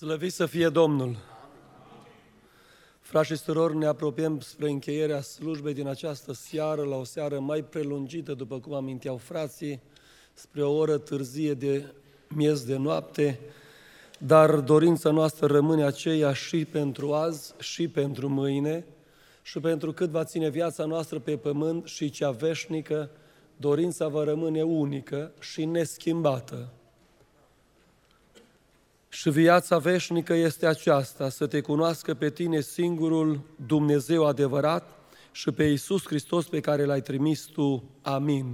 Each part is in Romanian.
Slăvit să fie Domnul! Frați și surori, ne apropiem spre încheierea slujbei din această seară, la o seară mai prelungită, după cum aminteau frații, spre o oră târzie de miez de noapte, dar dorința noastră rămâne aceea și pentru azi și pentru mâine și pentru cât va ține viața noastră pe pământ și cea veșnică, dorința va rămâne unică și neschimbată. Și viața veșnică este aceasta, să te cunoască pe tine singurul Dumnezeu adevărat și pe Iisus Hristos pe care L-ai trimis tu. Amin.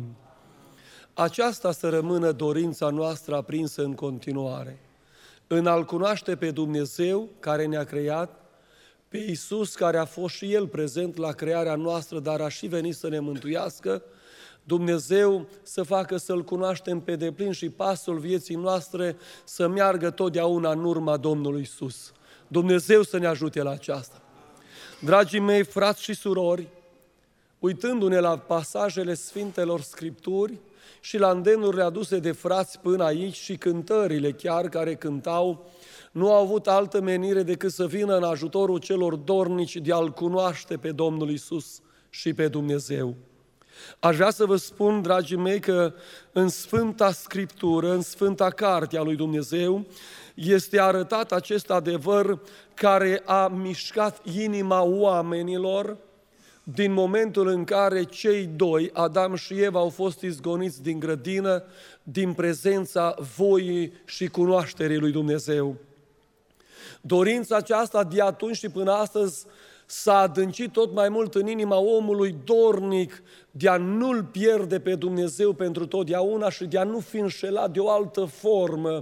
Aceasta să rămână dorința noastră aprinsă în continuare. În a-L cunoaște pe Dumnezeu care ne-a creat, pe Iisus care a fost și El prezent la crearea noastră, dar a și venit să ne mântuiască, Dumnezeu să facă să-L cunoaștem pe deplin și pasul vieții noastre să meargă totdeauna în urma Domnului Iisus. Dumnezeu să ne ajute la aceasta. Dragii mei, frați și surori, uitându-ne la pasajele Sfintelor Scripturi și la îndemnurile aduse de frați până aici și cântările chiar care cântau, nu au avut altă menire decât să vină în ajutorul celor dornici de a-L cunoaște pe Domnul Iisus și pe Dumnezeu. Aș vrea să vă spun, dragii mei, că în Sfânta Scriptură, în Sfânta Carte a lui Dumnezeu, este arătat acest adevăr care a mișcat inima oamenilor din momentul în care cei doi, Adam și Eva, au fost izgoniți din grădină, din prezența voii și cunoașterii lui Dumnezeu. Dorința aceasta de atunci și până astăzi s-a adâncit tot mai mult în inima omului dornic de a nu-L pierde pe Dumnezeu pentru totdeauna și de a nu fi înșelat de o altă formă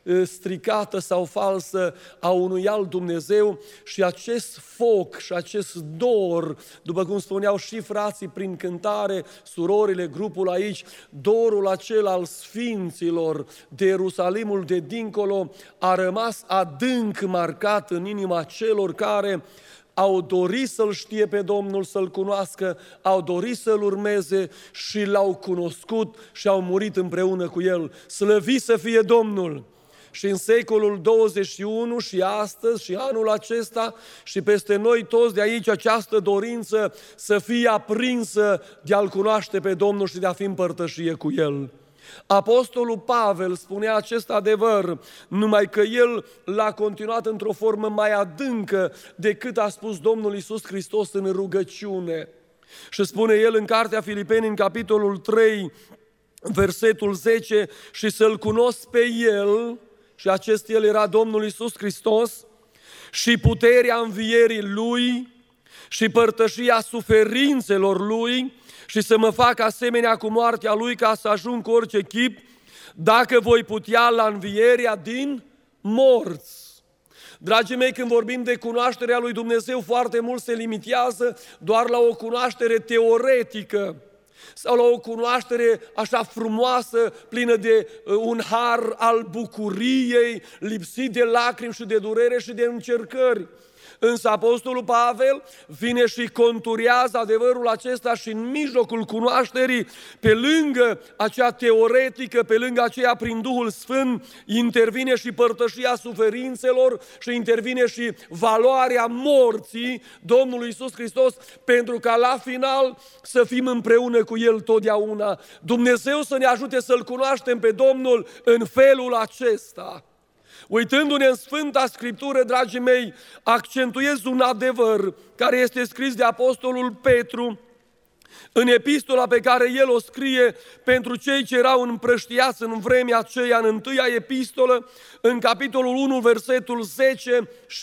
stricată sau falsă a unui alt Dumnezeu. Și acest foc și acest dor, după cum spuneau și frații prin cântare, surorile, grupul aici, dorul acela al sfinților de Ierusalimul de dincolo a rămas adânc marcat în inima celor care au dorit să-L știe pe Domnul, să-L cunoască, au dorit să-L urmeze și L-au cunoscut și au murit împreună cu El. Slăvit să fie Domnul! Și în secolul 21 și astăzi și anul acesta și peste noi toți de aici această dorință să fie aprinsă de a-L cunoaște pe Domnul și de a fi în părtășie cu El. Apostolul Pavel spunea acest adevăr, numai că el l-a continuat într-o formă mai adâncă decât a spus Domnul Iisus Hristos în rugăciune. Și spune el în Cartea Filipeni, în capitolul 3, versetul 10, și să-L cunosc pe El, și acest El era Domnul Iisus Hristos, și puterea învierii Lui, și părtășia suferințelor Lui, și să mă fac asemenea cu moartea Lui, ca să ajung cu orice chip, dacă voi putea, la învierea din morți. Dragii mei, când vorbim de cunoașterea lui Dumnezeu, foarte mult se limitează doar la o cunoaștere teoretică sau la o cunoaștere așa frumoasă, plină de un har al bucuriei, lipsit de lacrimi și de durere și de încercări. Însă Apostolul Pavel vine și conturează adevărul acesta și în mijlocul cunoașterii, pe lângă acea teoretică, pe lângă aceea prin Duhul Sfânt, intervine și părtășia suferințelor și intervine și valoarea morții Domnului Iisus Hristos, pentru ca la final să fim împreună cu El totdeauna. Dumnezeu să ne ajute să-L cunoaștem pe Domnul în felul acesta. Uitându-ne în Sfânta Scriptură, dragii mei, accentuez un adevăr care este scris de Apostolul Petru în epistola pe care el o scrie pentru cei ce erau împrăștiați în vremea aceea, în întâia epistolă, în capitolul 1, versetul 10 și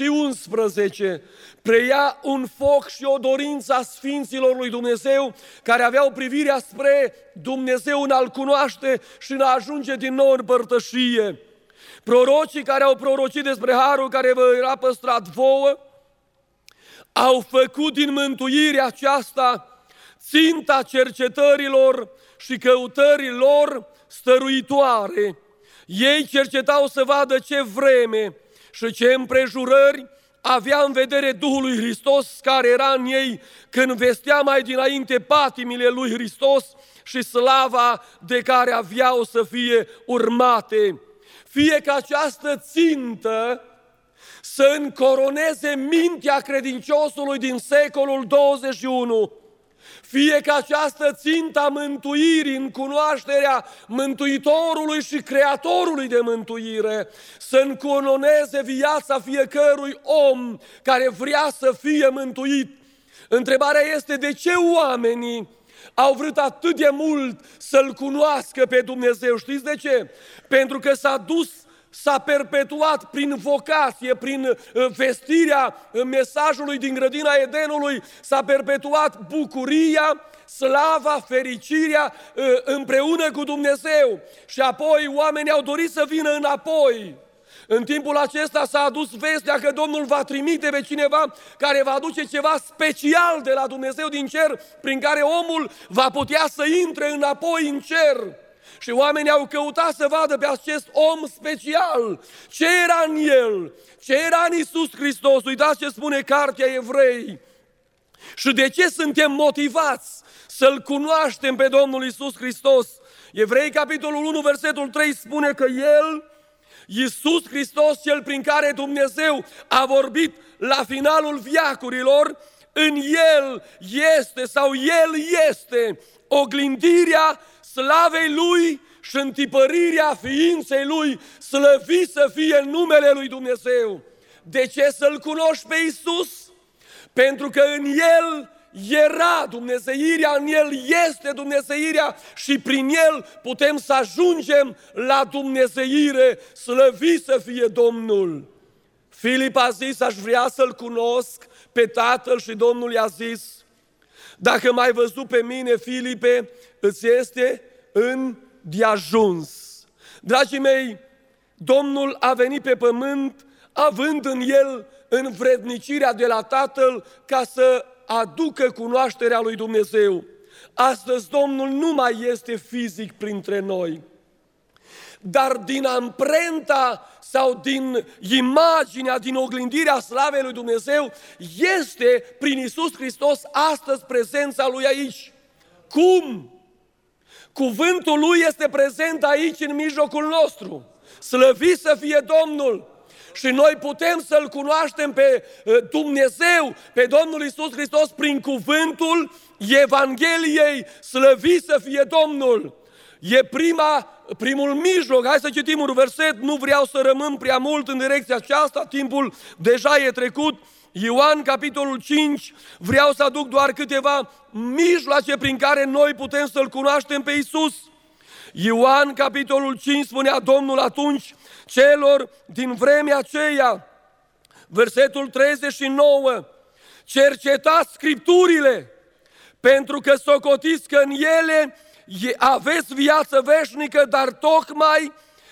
11. Preia un foc și o dorință a Sfinților lui Dumnezeu care aveau privirea spre Dumnezeu în a-L cunoaște și în a ajunge din nou în părtășie. Prorocii care au prorocit despre harul care vă era păstrat vouă, au făcut din mântuirea aceasta ținta cercetărilor și căutărilor stăruitoare. Ei cercetau să vadă ce vreme și ce împrejurări avea în vedere Duhul lui Hristos care era în ei când vestea mai dinainte patimile lui Hristos și slava de care aveau să fie urmate. Fie că această țintă să încoroneze mintea credinciosului din secolul 21. Fie că această țintă a mântuirii în cunoașterea Mântuitorului și Creatorului de mântuire să încoroneze viața fiecărui om care vrea să fie mântuit. Întrebarea este: de ce oamenii au vrut atât de mult să-L cunoască pe Dumnezeu? Știți de ce? Pentru că s-a perpetuat prin vocație, prin vestirea mesajului din grădina Edenului, s-a perpetuat bucuria, slava, fericirea împreună cu Dumnezeu. Și apoi oamenii au dorit să vină înapoi. În timpul acesta s-a adus vestea că Domnul va trimite pe cineva care va aduce ceva special de la Dumnezeu din cer, prin care omul va putea să intre înapoi în cer. Și oamenii au căutat să vadă pe acest om special. Ce era în el? Ce era în Iisus Hristos? Uitați ce spune Cartea Evrei. Și de ce suntem motivați să-L cunoaștem pe Domnul Iisus Hristos? Evrei, capitolul 1, versetul 3 spune că El, Iisus Hristos, Cel prin care Dumnezeu a vorbit la finalul veacurilor, în El este sau El este oglindirea slavei Lui și întipărirea ființei Lui, slăvit să fie numele Lui Dumnezeu. De ce să-L cunoști pe Iisus? Pentru că în El era dumnezeirea, în El este dumnezeirea și prin El putem să ajungem la dumnezeire, slăvit să fie Domnul. Filip a zis: aș vrea să-L cunosc pe Tatăl, și Domnul i-a zis: dacă m-ai văzut pe mine, Filipe, îți este îndeajuns. Dragii mei, Domnul a venit pe pământ având în El învrednicirea de la Tatăl ca să aducă cunoașterea lui Dumnezeu. Astăzi Domnul nu mai este fizic printre noi, dar din amprenta sau din imaginea, din oglindirea slavei lui Dumnezeu, este prin Iisus Hristos astăzi prezența Lui aici. Cum? Cuvântul Lui este prezent aici în mijlocul nostru. Slăvit să fie Domnul! Și noi putem să-L cunoaștem pe Dumnezeu, pe Domnul Iisus Hristos, prin cuvântul Evangheliei, slăvit să fie Domnul! E primul mijloc. Hai să citim un verset, nu vreau să rămân prea mult în direcția aceasta, timpul deja e trecut. Ioan, capitolul 5, vreau să aduc doar câteva mijloace prin care noi putem să-L cunoaștem pe Iisus. Ioan, capitolul 5, spunea Domnul atunci celor din vremea aceea, versetul 39, cercetați Scripturile, pentru că socotiți că în ele aveți viață veșnică, dar tocmai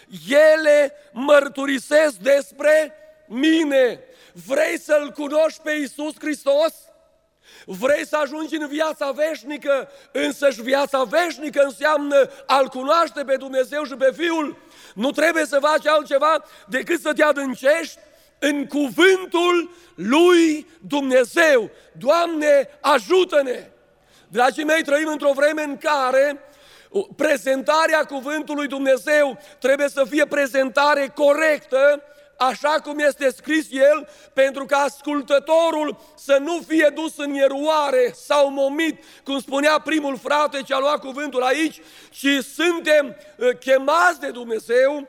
ele mărturisesc despre mine. Vrei să-L cunoști pe Iisus Hristos? Vrei să ajungi în viața veșnică? Însăși viața veșnică înseamnă a-L cunoaște pe Dumnezeu și pe Fiul. Nu trebuie să faci altceva decât să te adâncești în cuvântul lui Dumnezeu. Doamne, ajută-ne! Dragii mei, trăim într-o vreme în care prezentarea cuvântului Dumnezeu trebuie să fie prezentare corectă, așa cum este scris el, pentru ca ascultătorul să nu fie dus în eroare sau momit, cum spunea primul frate ce a luat cuvântul aici, ci suntem chemați de Dumnezeu,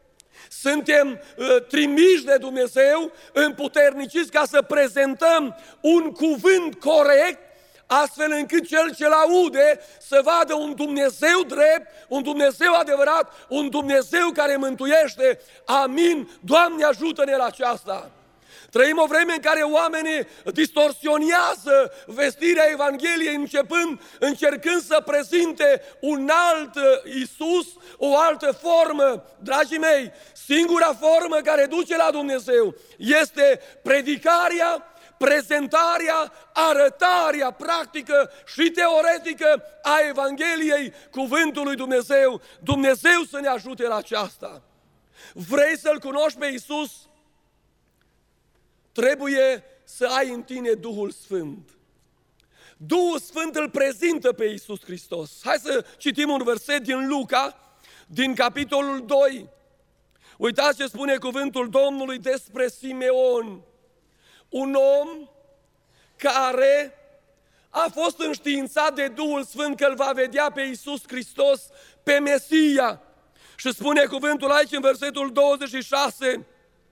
suntem trimiși de Dumnezeu, împuterniciți ca să prezentăm un cuvânt corect, astfel încât cel ce-l aude să vadă un Dumnezeu drept, un Dumnezeu adevărat, un Dumnezeu care mântuiește. Amin. Doamne, ajută-ne la aceasta. Trăim o vreme în care oamenii distorsionează vestirea Evangheliei, încercând să prezinte un alt Iisus, o altă formă. Dragii mei, singura formă care duce la Dumnezeu este predicarea, prezentarea, arătarea practică și teoretică a Evangheliei cuvântului Dumnezeu. Dumnezeu să ne ajute la aceasta. Vrei să-L cunoști pe Iisus? Trebuie să ai în tine Duhul Sfânt. Duhul Sfânt îl prezintă pe Iisus Hristos. Hai să citim un verset din Luca, din capitolul 2. Uitați ce spune cuvântul Domnului despre Simeon. Un om care a fost înștiințat de Duhul Sfânt că îl va vedea pe Iisus Hristos, pe Mesia. Și spune cuvântul aici în versetul 26,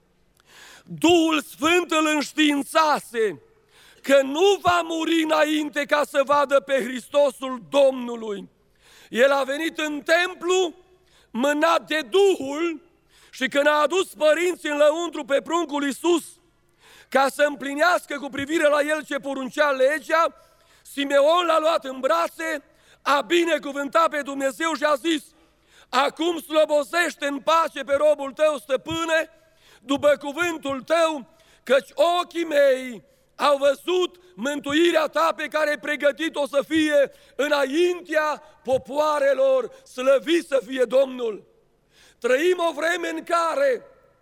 Duhul Sfânt îl înștiințase că nu va muri înainte ca să vadă pe Hristosul Domnului. El a venit în templu mânat de Duhul și când a adus părinții în lăuntru pe pruncul Iisus ca să împlinească cu privire la el ce poruncea legea, Simeon l-a luat în brațe, a binecuvântat pe Dumnezeu și a zis, acum slobozește în pace pe robul tău, stăpâne, după cuvântul tău, căci ochii mei au văzut mântuirea ta pe care ai pregătit-o să fie înaintea popoarelor, slăvit să fie Domnul. Trăim o vreme în care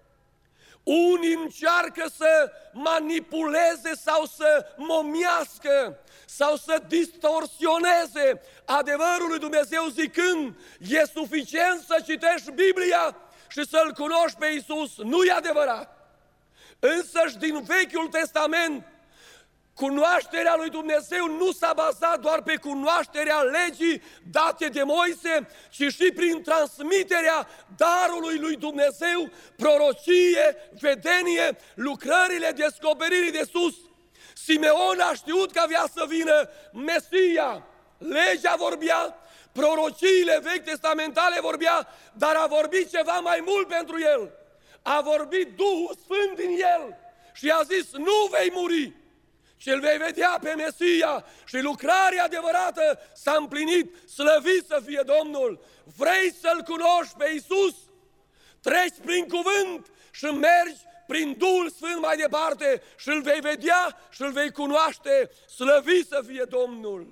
unii încearcă să manipuleze sau să momiască sau să distorsioneze adevărul lui Dumnezeu zicând, e suficient să citești Biblia și să-L cunoști pe Iisus. Nu e adevărat. Însăși din Vechiul Testament, cunoașterea lui Dumnezeu nu s-a bazat doar pe cunoașterea legii date de Moise, ci și prin transmiterea darului lui Dumnezeu, prorocie, vedenie, lucrările descoperirii de sus. Simeon a știut că avea să vină Mesia. Legea vorbea, prorociile vechi testamentale vorbea, dar a vorbit ceva mai mult pentru el. A vorbit Duhul Sfânt din el și a zis, nu vei muri, ci îl vei vedea pe Mesia și lucrarea adevărată s-a împlinit, slăvit să fie Domnul. Vrei să-L cunoști pe Iisus? Treci prin cuvânt și mergi prin Duhul Sfânt mai departe și îl vei vedea și îl vei cunoaște, slăvit să fie Domnul.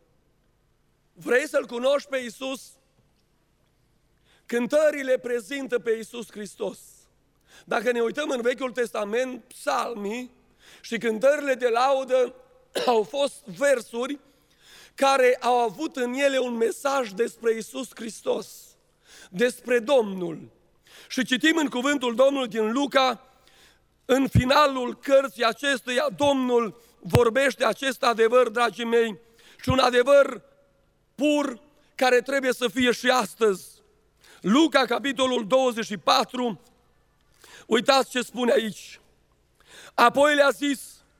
Vrei să-L cunoști pe Iisus? Cântările prezintă pe Iisus Hristos. Dacă ne uităm în Vechiul Testament, psalmii și cântările de laudă au fost versuri care au avut în ele un mesaj despre Iisus Hristos, despre Domnul. Și citim în cuvântul Domnului din Luca, în finalul cărții acesteia, Domnul vorbește acest adevăr, dragii mei, și un adevăr pur care trebuie să fie și astăzi. Luca, capitolul 24, uitați ce spune aici. Apoi le-a zis,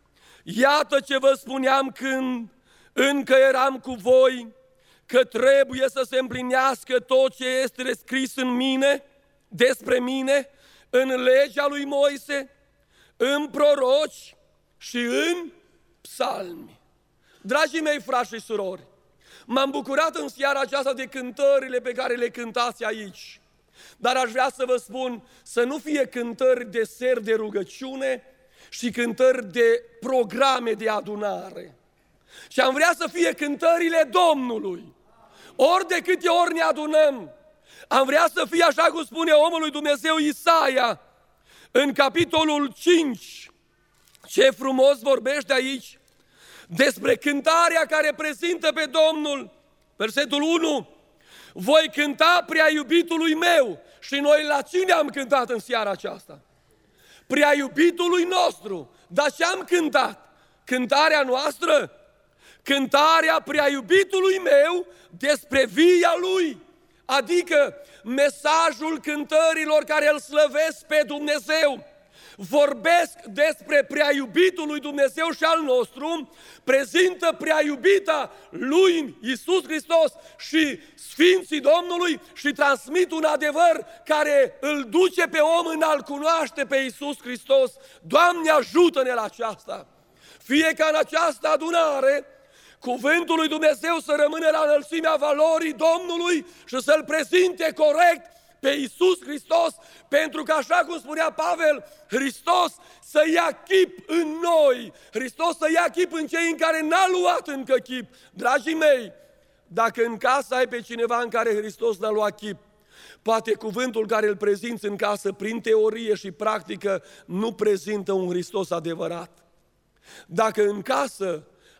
iată ce vă spuneam când încă eram cu voi, că trebuie să se împlinească tot ce este scris în mine, despre mine, în legea lui Moise, în proroci și în psalmi. Dragii mei frați și surori, m-am bucurat în seara aceasta de cântările pe care le cântați aici, dar aș vrea să vă spun să nu fie cântări de seri de rugăciune și cântări de programe de adunare. Și am vrea să fie cântările Domnului. Ori de câte ori ne adunăm, am vrea să fie așa cum spune omul lui Dumnezeu Isaia, în capitolul 5, ce frumos vorbește aici, despre cântarea care prezintă pe Domnul. Versetul 1, voi cânta prea iubitului meu. Și noi la cine am cântat în seara aceasta? Prea iubitului nostru. Dar ce am cântat? Cântarea noastră? Cântarea prea iubitului meu despre via lui. Adică mesajul cântărilor care îl slăvesc pe Dumnezeu. Vorbesc despre prea iubitul lui Dumnezeu și al nostru, prezintă prea iubita lui Iisus Hristos și Sfinții Domnului și transmit un adevăr care îl duce pe om în a-L cunoaște pe Iisus Hristos. Doamne, ajută-ne la aceasta! Fie ca în această adunare cuvântul lui Dumnezeu să rămână la înălțimea valorii Domnului și să-L prezinte corect pe Iisus Hristos, pentru că așa cum spunea Pavel, Hristos să ia chip în noi, Hristos să ia chip în cei în care n-a luat încă chip. Dragii mei, dacă în casă ai pe cineva în care Hristos n-a luat chip, poate cuvântul care îl prezinți în casă prin teorie și practică nu prezintă un Hristos adevărat. Dacă în casă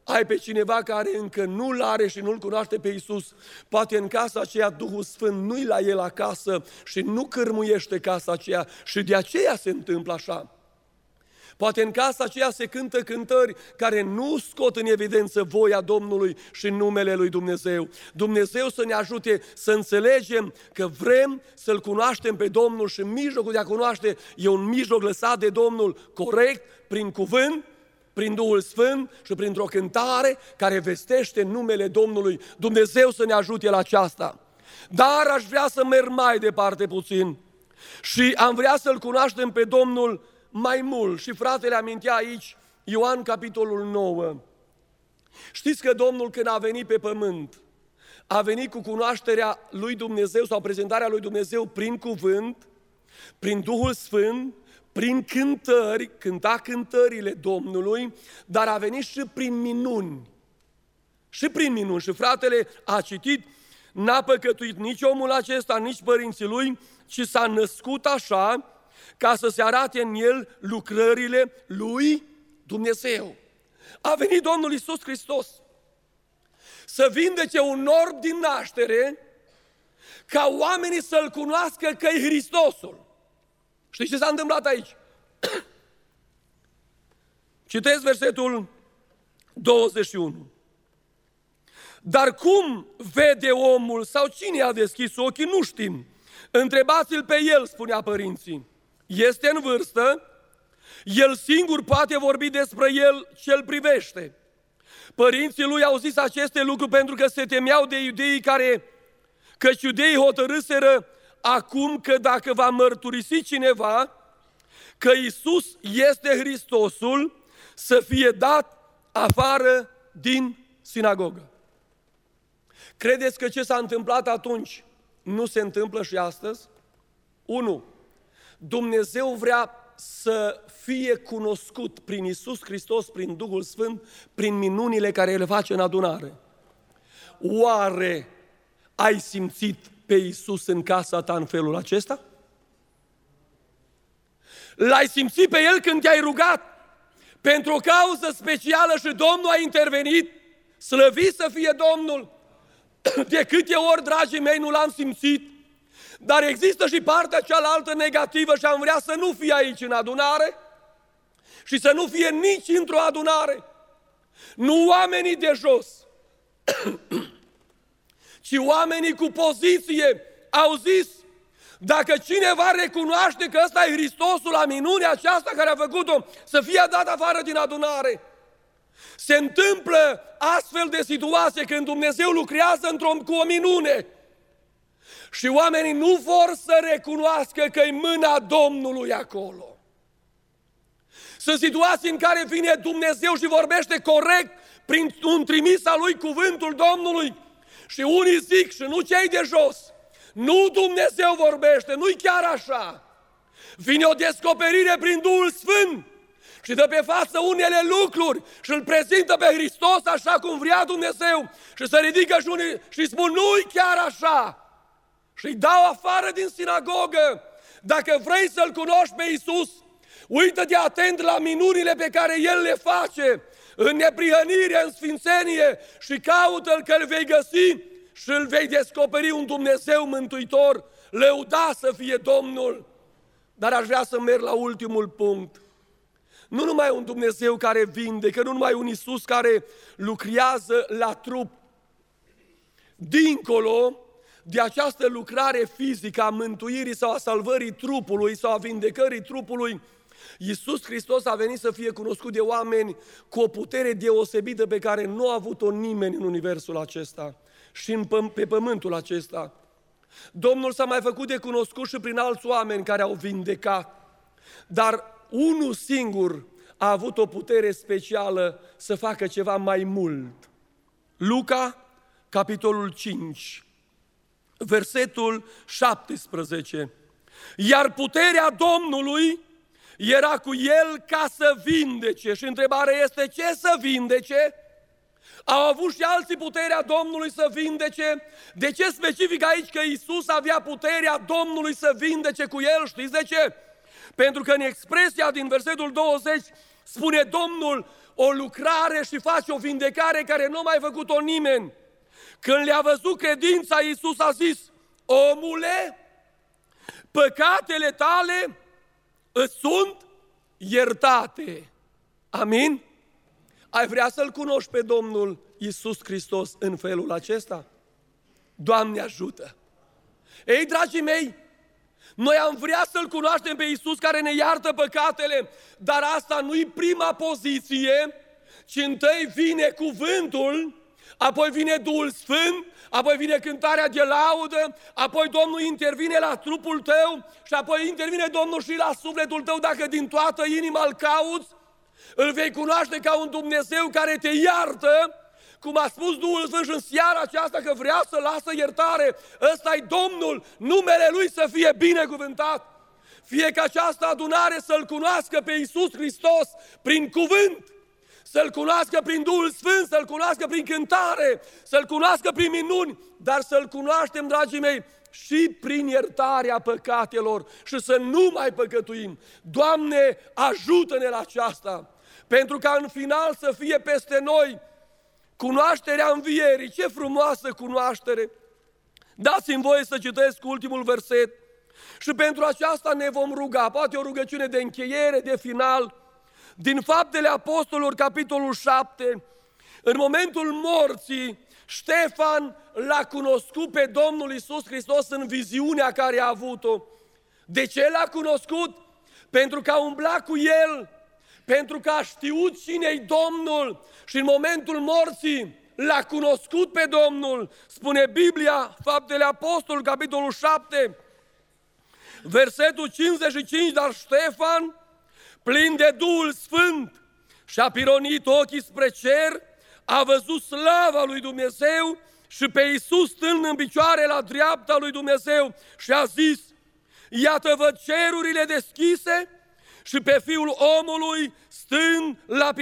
ai pe cineva care încă nu-L are și nu-L cunoaște pe Iisus, poate în casa aceea Duhul Sfânt nu-i la el acasă și nu cârmuiește casa aceea și de aceea se întâmplă așa. Poate în casa aceea se cântă cântări care nu scot în evidență voia Domnului și numele lui Dumnezeu. Dumnezeu să ne ajute să înțelegem că vrem să-L cunoaștem pe Domnul și mijlocul de a cunoaște e un mijloc lăsat de Domnul corect, prin cuvânt, prin Duhul Sfânt și printr-o cântare care vestește numele Domnului. Dumnezeu să ne ajute la aceasta. Dar aș vrea să merg mai departe puțin și am vrea să-L cunoaștem pe Domnul mai mult. Și fratele amintea aici Ioan capitolul 9. Știți că Domnul când a venit pe pământ, a venit cu cunoașterea lui Dumnezeu sau prezentarea lui Dumnezeu prin cuvânt, prin Duhul Sfânt, prin cântări, cânta cântările Domnului, dar a venit și prin minuni. Și prin minuni. Și fratele a citit, n-a păcătuit nici omul acesta, nici părinții lui, ci s-a născut așa, ca să se arate în el lucrările lui Dumnezeu. A venit Domnul Iisus Hristos să vindece un orb din naștere, ca oamenii să-L cunoască că e Hristosul. Știți ce s-a întâmplat aici? Citesc versetul 21. Dar cum vede omul sau cine a deschis ochii, nu știm. Întrebați-l pe el, spunea părinții. Este în vârstă, el singur poate vorbi despre el ce-l privește. Părinții lui au zis aceste lucruri pentru că se temeau de iudeii căci iudeii hotărâseră acum că dacă va mărturisi cineva că Iisus este Hristosul, să fie dat afară din sinagogă. Credeți că ce s-a întâmplat atunci nu se întâmplă și astăzi? 1. Dumnezeu vrea să fie cunoscut prin Iisus Hristos, prin Duhul Sfânt, prin minunile care le face în adunare. Oare ai simțit pe Iisus în casa ta în felul acesta? L-ai simțit pe El când te-ai rugat pentru o cauză specială și Domnul a intervenit? Slăvit să fie Domnul! De câte ori, dragii mei, nu l-am simțit? Dar există și partea cealaltă negativă și am vrea să nu fie aici în adunare și să nu fie nici într-o adunare. Nu oamenii de jos, ci oamenii cu poziție au zis, dacă cineva recunoaște că ăsta e Hristosul, la minunea aceasta care a făcut-o, să fie dat afară din adunare. Se întâmplă astfel de situație când Dumnezeu lucrează cu o minune și oamenii nu vor să recunoască că e mâna Domnului acolo. Sunt situații în care vine Dumnezeu și vorbește corect prin un trimis al lui cuvântul Domnului și unii zic, și nu cei de jos, nu Dumnezeu vorbește, nu-i chiar așa. Vine o descoperire prin Duhul Sfânt și dă pe față unele lucruri și îl prezintă pe Hristos așa cum vrea Dumnezeu și se ridică și unii și spun, nu-i chiar așa. Și îi dau afară din sinagogă. Dacă vrei să-L cunoști pe Iisus, uită-te atent la minunile pe care El le face în neprihănire, în sfințenie și caută-L că îl vei găsi și îl vei descoperi un Dumnezeu mântuitor. Lăuda să fie Domnul. Dar aș vrea să merg la ultimul punct. Nu numai un Dumnezeu care vindecă, nu numai un Iisus care lucrează la trup. Dincolo de această lucrare fizică a mântuirii sau a salvării trupului sau a vindecării trupului, Iisus Hristos a venit să fie cunoscut de oameni cu o putere deosebită pe care nu a avut-o nimeni în universul acesta și pe pământul acesta. Domnul s-a mai făcut de cunoscut și prin alți oameni care au vindecat, dar unul singur a avut o putere specială să facă ceva mai mult. Luca, capitolul 5, versetul 17. Iar puterea Domnului era cu el ca să vindece. Și întrebarea este, ce să vindece? Au avut și alții puterea Domnului să vindece. De ce specific aici că Iisus avea puterea Domnului să vindece cu el? Știți de ce? Pentru că în expresia din versetul 20 spune Domnul o lucrare și face o vindecare care nu a mai făcut-o nimeni. Când le-a văzut credința, Iisus a zis: omule, păcatele tale îți sunt iertate. Amin? Ai vrea să-L cunoști pe Domnul Iisus Hristos în felul acesta? Doamne ajută! Ei, dragii mei, noi am vrea să-L cunoaștem pe Iisus care ne iartă păcatele, dar asta nu-i prima poziție, ci întâi vine cuvântul, apoi vine Duhul Sfânt, apoi vine cântarea de laudă, apoi Domnul intervine la trupul tău și apoi intervine Domnul și la sufletul tău dacă din toată inima îl cauți. Îl vei cunoaște ca un Dumnezeu care te iartă, cum a spus Duhul Sfânt și în seara aceasta că vrea să lasă iertare. Ăsta-i Domnul, numele Lui să fie binecuvântat. Fie ca această adunare să-L cunoască pe Iisus Hristos prin cuvânt, să-L cunoască prin Duhul Sfânt, să-L cunoască prin cântare, să-L cunoască prin minuni, dar să-L cunoaștem, dragii mei, și prin iertarea păcatelor și să nu mai păcătuim. Doamne, ajută-ne la aceasta, pentru ca în final să fie peste noi cunoașterea învierii. Ce frumoasă cunoaștere! Dați-mi voie să citesc ultimul verset și pentru aceasta ne vom ruga, poate o rugăciune de încheiere, de final, din Faptele Apostolilor, capitolul 7, în momentul morții, Ștefan l-a cunoscut pe Domnul Iisus Hristos în viziunea care a avut-o. De ce l-a cunoscut? Pentru că a umblat cu El, pentru că a știut cine-i Domnul și în momentul morții l-a cunoscut pe Domnul. Spune Biblia, Faptele Apostolilor, capitolul 7, versetul 55, dar Ștefan, plin de Duhul Sfânt, și-a pironit ochii spre cer, a văzut slava lui Dumnezeu și pe Iisus stând în picioare la dreapta lui Dumnezeu și a zis: iată-vă cerurile deschise și pe Fiul omului stând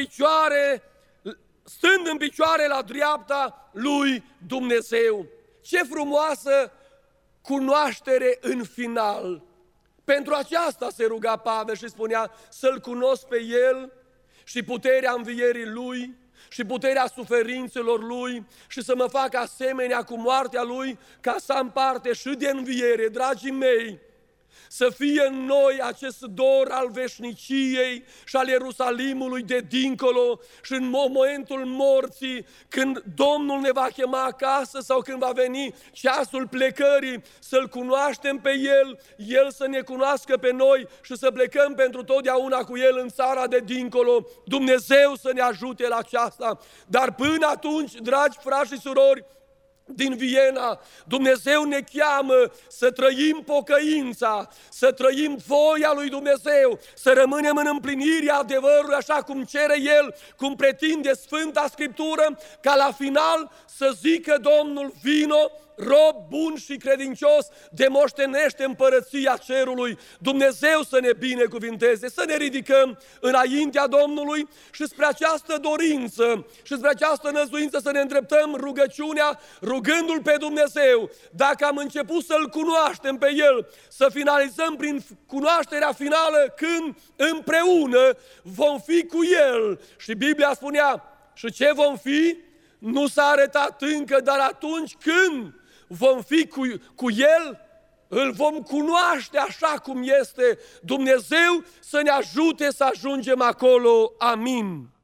în picioare la dreapta lui Dumnezeu. Ce frumoasă cunoaștere în final! Pentru aceasta se ruga Pavel și spunea să-L cunosc pe El și puterea învierii Lui și puterea suferințelor Lui și să mă fac asemenea cu moartea Lui ca să am parte și de înviere. Dragii mei, să fie în noi acest dor al veșniciei și al Ierusalimului de dincolo și în momentul morții, când Domnul ne va chema acasă sau când va veni ceasul plecării, să-L cunoaștem pe El, El să ne cunoască pe noi și să plecăm pentru totdeauna cu El în țara de dincolo. Dumnezeu să ne ajute la aceasta. Dar până atunci, dragi frați și surori din Viena, Dumnezeu ne cheamă să trăim pocăința, să trăim voia lui Dumnezeu, să rămânem în împlinirea adevărului așa cum cere El, cum pretinde Sfânta Scriptură, ca la final să zică Domnul: vino, rob bun și credincios, demoștenește împărăția cerului. Dumnezeu să ne binecuvinteze, să ne ridicăm înaintea Domnului și spre această dorință și spre această năzuință să ne îndreptăm rugăciunea, rugându-L pe Dumnezeu, dacă am început să-L cunoaștem pe El, să finalizăm prin cunoașterea finală când împreună vom fi cu El. Și Biblia spunea: și ce vom fi? Nu s-a arătat încă, dar atunci când vom fi cu El, îl vom cunoaște așa cum este. Dumnezeu să ne ajute să ajungem acolo. Amin.